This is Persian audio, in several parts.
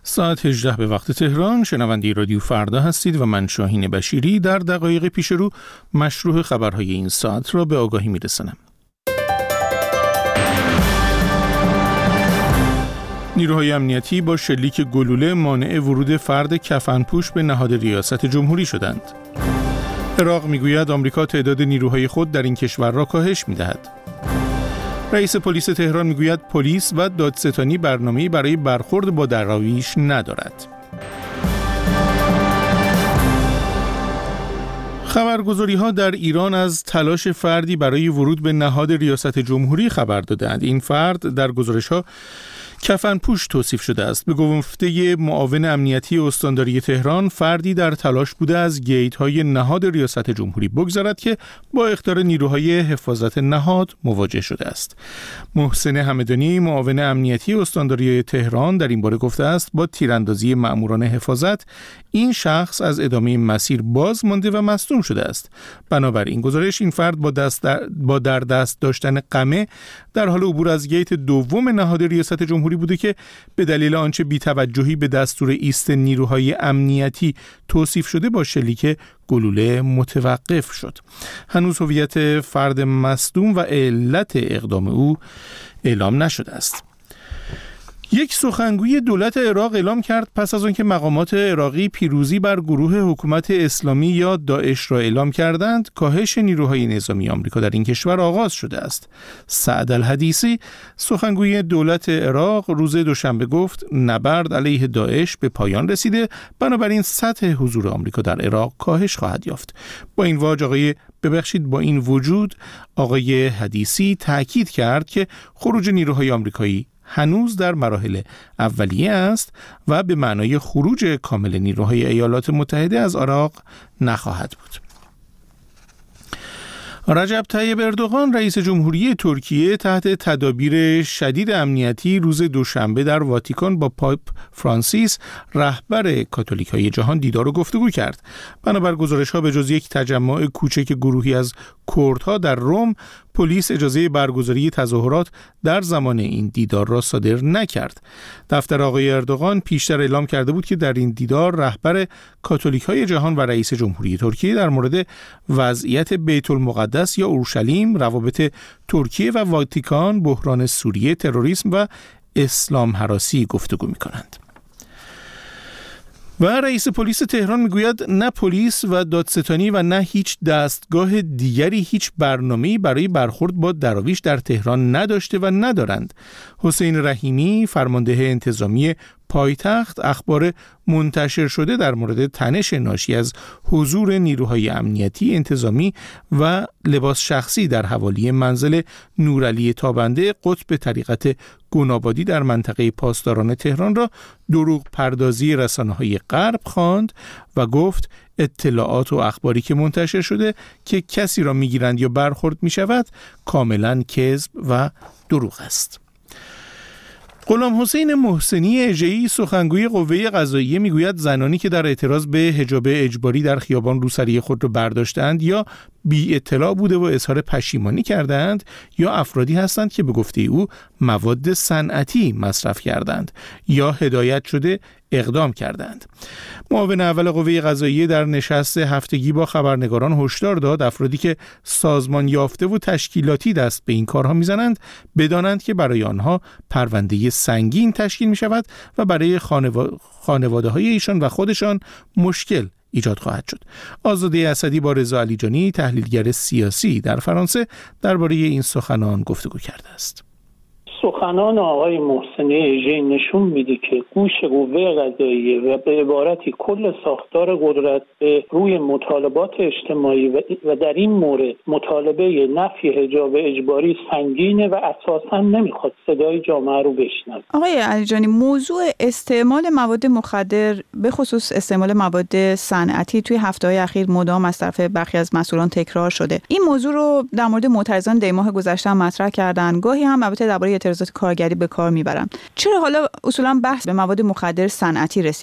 ساعت 18 به وقت تهران. شنونده رادیو فردا هستید و من شاهین بشیری در دقایق پیش رو مشروع خبرهای این ساعت را به آگاهی میرسانم. نیروهای امنیتی با شلیک گلوله مانع ورود فرد کفنپوش به نهاد ریاست جمهوری شدند. عراق میگوید آمریکا تعداد نیروهای خود در این کشور را کاهش میدهد. رئیس پلیس تهران میگوید پلیس و دادستانی برنامه‌ای برای برخورد با دراویش ندارد. خبرگزاری‌ها در ایران از تلاش فردی برای ورود به نهاد ریاست جمهوری خبر دادند. این فرد در گزارش‌ها کفنپوش توصیف شده است. به گفته معاون امنیتی استانداری تهران، فردی در تلاش بوده از گیت‌های نهاد ریاست جمهوری بگذرد که با اخطار نیروهای حفاظت نهاد مواجه شده است. محسن همدانی، معاون امنیتی استانداری تهران، در این باره گفته است با تیراندازی مأموران حفاظت این شخص از ادامه مسیر باز مانده و مصدوم شده است. بنابراین گزارش این فرد با در دست داشتن قمه در حال عبور از گیت دوم نهاد ریاست جمهوری بوده که به دلیل آنچه بی‌توجهی به دستور ایست نیروهای امنیتی توصیف شده با شلیک گلوله متوقف شد. هنوز هویت فرد مصدوم و علت اقدام او اعلام نشده است. یک سخنگوی دولت عراق اعلام کرد پس از آنکه مقامات عراقی پیروزی بر گروه حکومت اسلامی یا داعش را اعلام کردند، کاهش نیروهای نظامی آمریکا در این کشور آغاز شده است. سعد الحدیثی، سخنگوی دولت عراق، روز دوشنبه گفت نبرد علیه داعش به پایان رسیده، بنابراین سطح حضور آمریکا در عراق کاهش خواهد یافت. با این وجود آقای حدیثی تاکید کرد که خروج نیروهای آمریکایی هنوز در مراحل اولیه است و به معنای خروج کامل نیروهای ایالات متحده از عراق نخواهد بود. رجب طیب اردوغان، رئیس جمهوری ترکیه، تحت تدابیر شدید امنیتی روز دوشنبه در واتیکان با پاپ فرانسیس، رهبر کاتولیک‌های جهان، دیدار و گفتگو کرد. بنابر گزارش‌ها به جز یک تجمع کوچک گروهی از کردها در روم، پلیس اجازه برگزاری تظاهرات در زمان این دیدار را صادر نکرد. دفتر آقای اردوغان پیشتر اعلام کرده بود که در این دیدار رهبر کاتولیک‌های جهان و رئیس جمهوری ترکیه در مورد وضعیت بیت المقدس یا اورشلیم، روابط ترکیه و واتیکان، بحران سوریه، تروریسم و اسلام هراسی گفتگو می‌کنند. و رئیس پلیس تهران میگوید نه پلیس و دادستانی و نه هیچ دستگاه دیگری هیچ برنامه‌ای برای برخورد با دراویش در تهران نداشته و ندارند. حسین رحیمی، فرمانده انتظامی پایتخت، اخبار منتشر شده در مورد تنش ناشی از حضور نیروهای امنیتی، انتظامی و لباس شخصی در حوالی منزل نورعلی تابنده قطب طریقت گنابادی در منطقه پاسداران تهران را دروغ پردازی رسانه‌های غرب خواند و گفت اطلاعات و اخباری که منتشر شده که کسی را میگیرند یا برخورد میشود کاملا کذب و دروغ است. غلام حسین محسنی اژه‌ای، سخنگوی قوه قضاییه، میگوید زنانی که در اعتراض به حجاب اجباری در خیابان روسری خود را برداشتند یا بی اطلاع بوده و اظهار پشیمانی کردند یا افرادی هستند که به گفته او مواد صنعتی مصرف کردند یا هدایت شده اقدام کردند. معاون اول قوه قضاییه در نشست هفتگی با خبرنگاران هشدار داد افرادی که سازمان یافته و تشکیلاتی دست به این کارها میزنند بدانند که برای آنها پرونده سنگین تشکیل می شود و برای خانواده های ایشان و خودشان مشکل ایجاد خواهد شد. آزاده اسدی با رضا علیجانی، تحلیلگر سیاسی در فرانسه، درباره این سخنان گفتگو کرده است. سخنان آقای محسنی اژه‌ای نشون میده که گوش قوه قضاییه و به عبارتی کل ساختار قدرت به روی مطالبات اجتماعی و در این مورد مطالبه نفی حجاب اجباری سنگینه و اساساً نمیخواد صدای جامعه رو بشنوه. آقای علیجانی، موضوع استعمال مواد مخدر به خصوص استعمال مواد صنعتی توی هفته‌های اخیر مدام از طرف برخی از مسئولان تکرار شده. این موضوع رو در مورد معترضان دی ماه گذشته مطرح کردن، گاهی هم البته درباره اعتراضات کارگری به کار میبرن. چرا حالا اصولا بحث به مواد مخدر صنعتی رسیده؟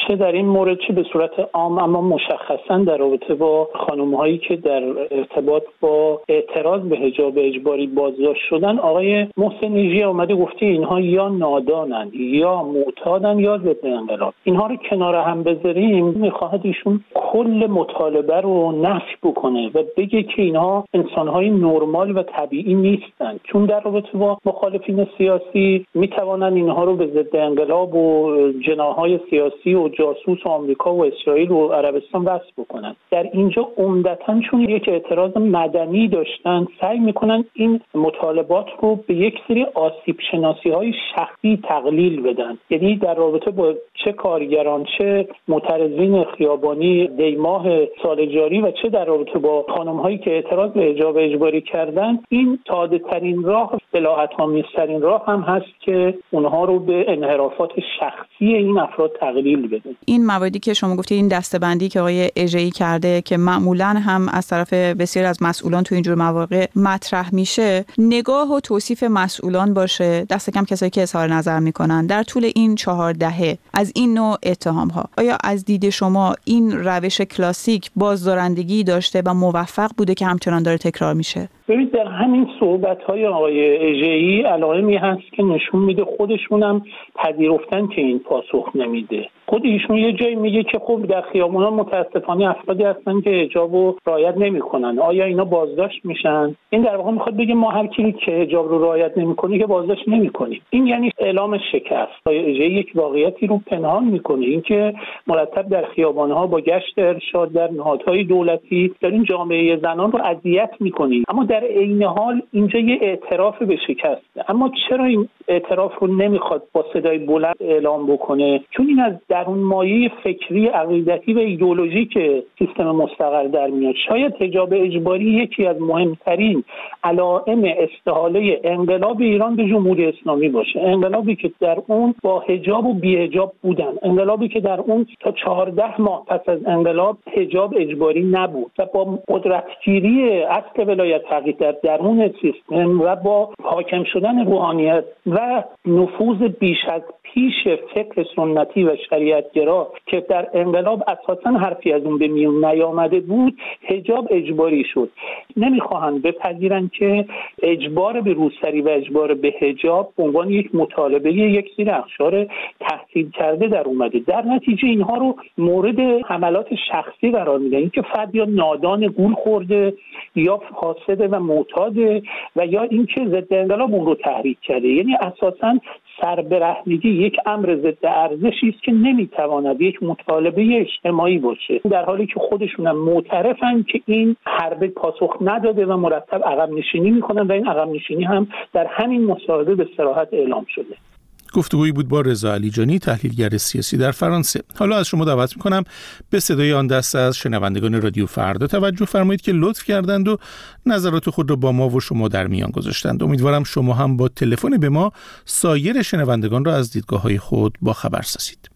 چه در این مورد چه به صورت عام، اما مشخصا در رابطه با خانم‌هایی که در ارتباط با اعتراض به حجاب اجباری بازداشت شدن، آقای محسن نیژی اومده گفته اینها یا نادانن یا معتادن یا ضد انقلاب. اینها رو کنار هم بذاریم، میخواهد ایشون کل مطالبه رو نفی بکنه و بگه که اینها انسان‌های نرمال و طبیعی نیستن، چون در رابطه با مخالفین سیاسی میتوانن اینها رو به ضد انقلاب و جناح‌های سیاسی و جاسوس و آمریکا و اسرائیل و عربستان وصف بکنن. در اینجا عمدتاً چون یک اعتراض مدنی داشتن، سعی میکنن این مطالبات رو به یک سری آسیب شناسی‌های شخصی تقلیل بدن. یعنی در رابطه با چه کارگران، چه معترضین خیابانی دیماه سال جاری و چه در رابطه با خانم‌هایی که اعتراض به حجاب اجباری کردن، این ساده‌ترین راه، بلاهت‌آمیزترین راه هم هست که اونها رو به انحرافات شخصی این افراد تقلیل بده. این موادی که شما گفتید، این دسته‌بندی که آقای اژه‌ای کرده که معمولاً هم از طرف بسیاری از مسئولان تو اینجور مواقع مطرح میشه، نگاه و توصیف مسئولان باشه، دست کم کسایی که اظهار نظر میکنن در طول این 4 دهه از این نوع اتهام‌ها. آیا از دید شما این روش کلاسیک بازدارندگی داشته و موفق بوده که همچنان داره تکرار میشه؟ ببینید در همین صحبت‌های آقای اژه‌ای علائمی هست که نشون میده خودشونم پذیرفتن که این پاسخ نمیده. خود ایشون یه جایی میگه که خب در خیابونا متاسفانه افرادی هستن که حجاب رو رعایت نمی‌کنن، آیا اینا بازداشت میشن؟ این در واقع میخواد بگه ما هر کی که حجاب رو رعایت نمی‌کنه که بازداشت نمی‌کنیم. این یعنی اعلام شکست. آقای اژه‌ای یک واقعیتی رو پنهان می‌کنه، اینکه مرتب در خیابان‌ها با گشت ارشاد در نهادهای دولتی دارین جامعه زنان رو اذیت می‌کنید، اما در عین حال اینجا یه اعتراف به شکست. اما چرا این اعتراف رو نمیخواد با صدای بلند اعلام بکنه؟ چون این از درون مایه فکری، عقیدتی و ایدئولوژیک سیستم مستقر در میاد. شاید حجاب اجباری یکی از مهمترین علائم استحاله انقلاب ایران به جمهوری اسلامی باشه، انقلابی که در اون با حجاب و بی حجاب بودن، انقلابی که در اون تا 14 ماه پس از انقلاب حجاب اجباری نبود و با قدرتگیری اصل ولایت فقیه در درون سیستم و با حاکم شدن روحانیت و نفوذ بیش از پیش فکر سنتی و شریعتگرا که در انقلاب اساساً حرفی از اون به میون نیامده بود، حجاب اجباری شد. نمیخواهند بپذیرن که اجبار به روسری و اجبار به حجاب به عنوان یک مطالبه یک سری اقشار تحصیل کرده در اومده. در نتیجه اینها رو مورد حملات شخصی قرار میدن، اینکه فرد یا نادان گول خورده یا فاسده و معتاده و یا اینکه ضد انقلاب اون رو تحریک کرده. یعنی اساساً سربرهنگی یک امر ضد ارزشی است که نمیتواند یک مطالبه اجتماعی باشه، در حالی که خودشون هم معترفن که این حرب پاسخ نداده و مرتب عقب نشینی میکنن و این عقب نشینی هم در همین مصاحبه به صراحت اعلام شده. گفتگویی بود با رضا علیجانی، تحلیلگر سیاسی در فرانسه. حالا از شما دعوت میکنم به صدای آن دسته از شنوندگان رادیو فردا توجه فرمایید که لطف کردند و نظرات خود را با ما و شما در میان گذاشتند. امیدوارم شما هم با تلفن به ما سایر شنوندگان را از دیدگاه‌های خود با خبر سازید.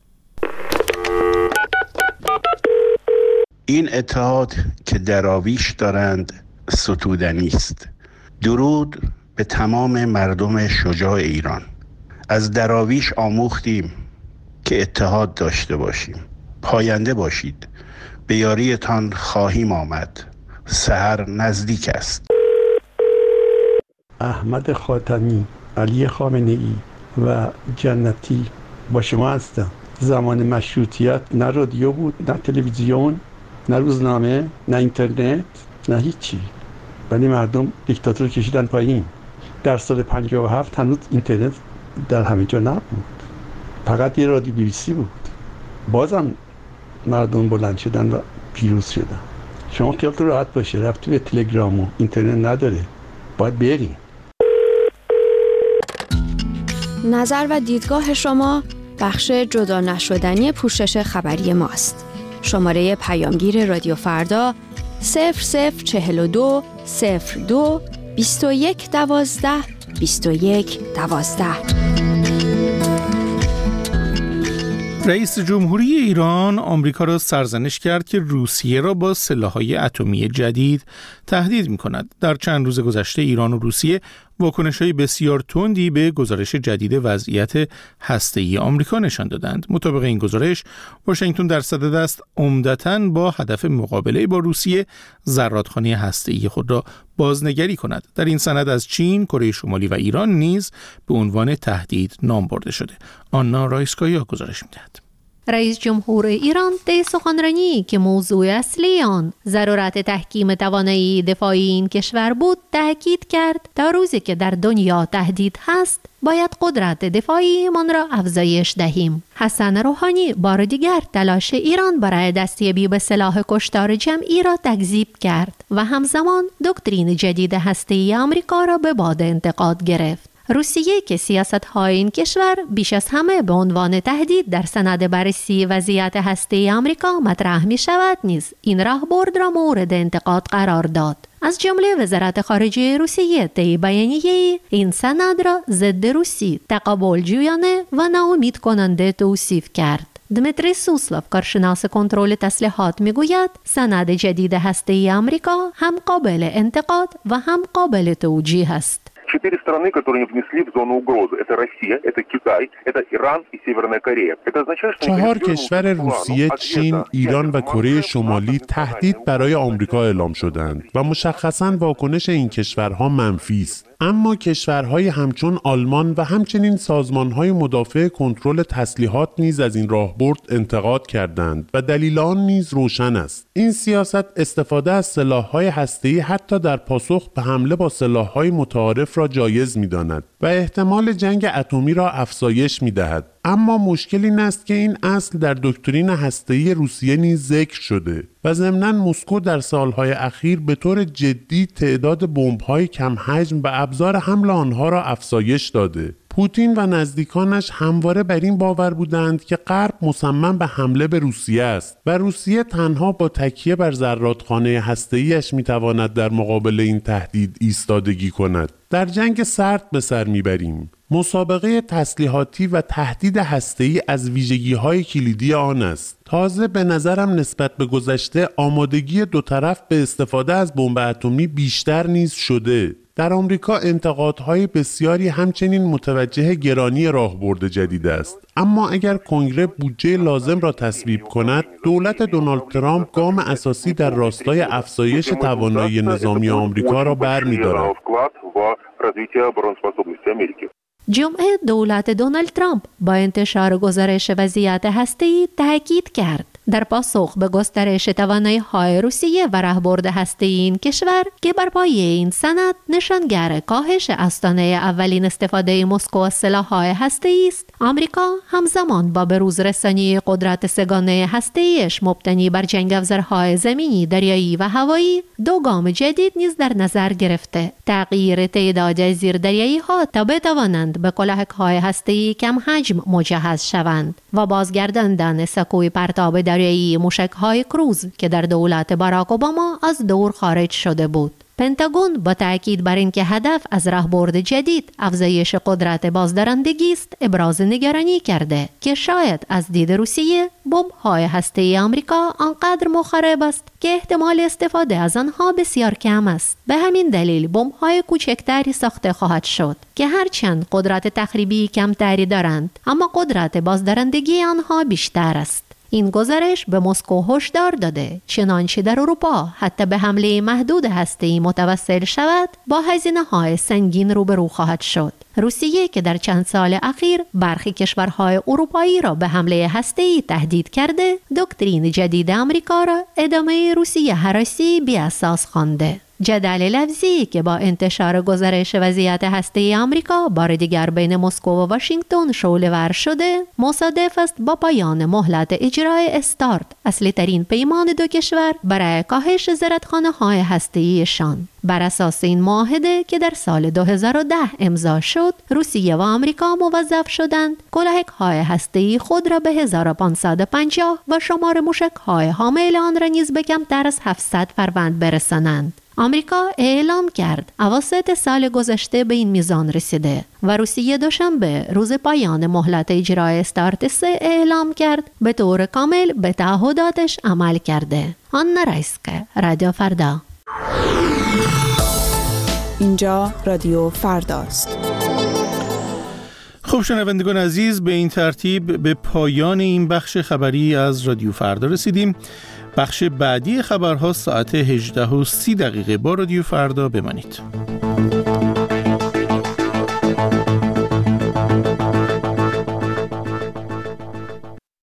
این اتحاد که دراویش دارند ستودنی است. درود به تمام مردم شجاع ایران. از دراویش آموختیم که اتحاد داشته باشیم. پاینده باشید. به یاریتان خواهیم آمد. سحر نزدیک است. احمد خاتمی، علی خامنه‌ای و جنتی با شما هستم. زمان مشروطیت نه رادیو بود، نه تلویزیون، نه روزنامه، نه اینترنت، نه هیچی. ولی مردم دیکتاتور کشیدن پایین. در سال 57 هنوز اینترنت در همه جا نبود، فقط یه رادیو BBC بود. بازم مردم بلند شدن و پیروز شدن. شما خیالتون راحت باشه، رفت توی تلگرام و اینترنت نداره، باید بریم. نظر و دیدگاه شما بخش جدا نشدنی پوشش خبری ماست. شماره پیامگیر رادیو فردا 0042 02 21 12 21 12. رئیس جمهوری ایران آمریکا را سرزنش کرد که روسیه را با سلاح‌های اتمی جدید تهدید می‌کند. در چند روز گذشته ایران و روسیه واکنش‌های بسیار تندی به گزارش جدید وضعیت هسته‌ای آمریکا نشان دادند. مطابق این گزارش، واشنگتن در صدد است عمدتاً با هدف مقابله با روسیه زرادخانه هسته‌ای خود را بازنگری کند. در این سند از چین، کره شمالی و ایران نیز به عنوان تهدید نام برده شده. آنا رایسکایا گزارش می‌دهد. رئیس جمهور ایران طی سخنرانی که موضوع اصلی آن ضرورت تحکیم توانایی دفاعی این کشور بود، تاکید کرد تا روزی که در دنیا تهدید هست باید قدرت دفاعی من را افزایش دهیم. حسن روحانی بار دیگر تلاش ایران برای دستیابی به سلاح کشتار جمعی را تکذیب کرد و همزمان دکترین جدید هسته‌ای آمریکا را به باد انتقاد گرفت. روسیه که سیاست‌های این کشور بیش از همه به عنوان تهدید در سند بررسی وضعیت هسته‌ای آمریکا مطرح می‌شود نیز این راهبرد را مورد انتقاد قرار داد. از جمله وزارت خارجه روسیه طی بیانیه‌ای این سند را ضد روسی، تقابل جویانه و ناامید کننده توصیف کرد. دمیتری سوسلوف، کارشناس کنترل تسلیحات، میگوید سند جدید هسته‌ای آمریکا هم قابل انتقاد و هم قابل توجیه است. 4 страны, которые внесли в зону угрозы. Это Россия, это Китай, это Иран и Северная Корея. Это означает, что 4 کشور روسیه، چین، ایران و کره شمالی تهدید برای آمریکا اعلام شدند و مشخصاً واکنش این کشورها منفی است. اما کشورهای همچون آلمان و همچنین سازمانهای مدافع کنترل تسلیحات نیز از این راهبرد انتقاد کردند و دلیل آن نیز روشن است. این سیاست استفاده از سلاح‌های هسته‌ای حتی در پاسخ به حمله با سلاح‌های متعارف را جایز می‌داند و احتمال جنگ اتمی را افزایش می‌دهد. اما مشکل این است که این اصل در دکترین هسته‌ای روسیه نیز ذکر شده و ضمناً مسکو در سالهای اخیر به طور جدی تعداد بمب‌های کم حجم و ابزار حمل آنها را افزایش داده. پوتین و نزدیکانش همواره بر این باور بودند که غرب مصمم به حمله به روسیه است و روسیه تنها با تکیه بر زرادخانه هسته‌ایش می‌تواند در مقابل این تهدید ایستادگی کند. در جنگ سرد به سر می‌بریم. مسابقه تسلیحاتی و تهدید هسته‌ای از ویژگی‌های کلیدی آن است. تازه به نظرم نسبت به گذشته آمادگی دو طرف به استفاده از بمب اتمی بیشتر نیز شده. در آمریکا انتقادهای بسیاری همچنین متوجه گرانی راهبرد جدید است. اما اگر کنگره بودجه لازم را تصویب کند، دولت دونالد ترامپ گام اساسی در راستای افزایش توانایی نظامی آمریکا را برمی‌دارد. جمعه دولت دونالد ترامپ با انتشار گزارش وضعیت هسته‌ای تاکید کرد در پاسخ به گسترش توانایی‌های روسیه و راهبرد هسته‌ای این کشور که بر پایه این سند نشانگر کاهش آستانه اولین استفاده مسکو از سلاح‌های هسته‌ای است، آمریکا همزمان با بروز رسانی قدرت سه‌گانه هسته‌ایش مبتنی بر جنگ افزارهای زمینی، دریایی و هوایی دو گام جدید نیز در نظر گرفته: تغییر تعداد زیردریایی‌ها تا بتوانند به کلاهک‌های هسته‌ای کم حجم مجهز شوند و بازگرداندن سکوی پرتاب دریایی موشک‌های کروز که در دولت باراک اوباما از دور خارج شده بود. پنتاگون با تأکید بر اینکه هدف از راهبرد جدید افزایش قدرت بازدارندگی است، ابراز نگرانی کرده که شاید از دید روسیه بمب‌های هسته‌ای آمریکا آنقدر مخرب است که احتمال استفاده از آنها بسیار کم است. به همین دلیل بمب‌های کوچکتری ساخته خواهد شد که هرچند قدرت تخریبی کمتری دارند، اما قدرت بازدارندگی آنها بیشتر است. این گزارش به مسکو هشدار داده چنانچه در اروپا حتی به حمله محدود هسته‌ای متوسل شود با هزینه‌های سنگین روبرو خواهد شد. روسیه که در چند سال اخیر برخی کشورهای اروپایی را به حمله هسته‌ای تهدید کرده، دکترین جدید آمریکا را ادامه روسیه هراسی بی اساس خوانده. جدل لفظی که با انتشار گزارش وضعیت هسته‌ای آمریکا بار دیگر بین مسکو و واشنگتن شعله‌ور شده، مصادف است با پایان مهلت اجرای استارت، اصلی ترین پیمان دو کشور برای کاهش زرادخانه‌های هسته‌ایشان. بر اساس این معاهده که در سال 2010 امضا شد، روسیه و آمریکا موظف شدند کلاهک‌های هسته‌ای خود را به 1550 و شمار موشک‌های حامل آن را نیز به کمتر از 700 فروند برسانند. آمریکا اعلام کرد اواسط سال گذشته به این میزان رسیده و روسیه دوشنبه روز پایان مهلت اجرای استارت 3 اعلام کرد به طور کامل به تعهداتش عمل کرده. آنا رایسکایا، رادیو فردا. اینجا رادیو فرداست. خب شنوندگان عزیز، به این ترتیب به پایان این بخش خبری از رادیو فردا رسیدیم. بخش بعدی خبرها ساعت 18:30 با رادیو فردا بمانید.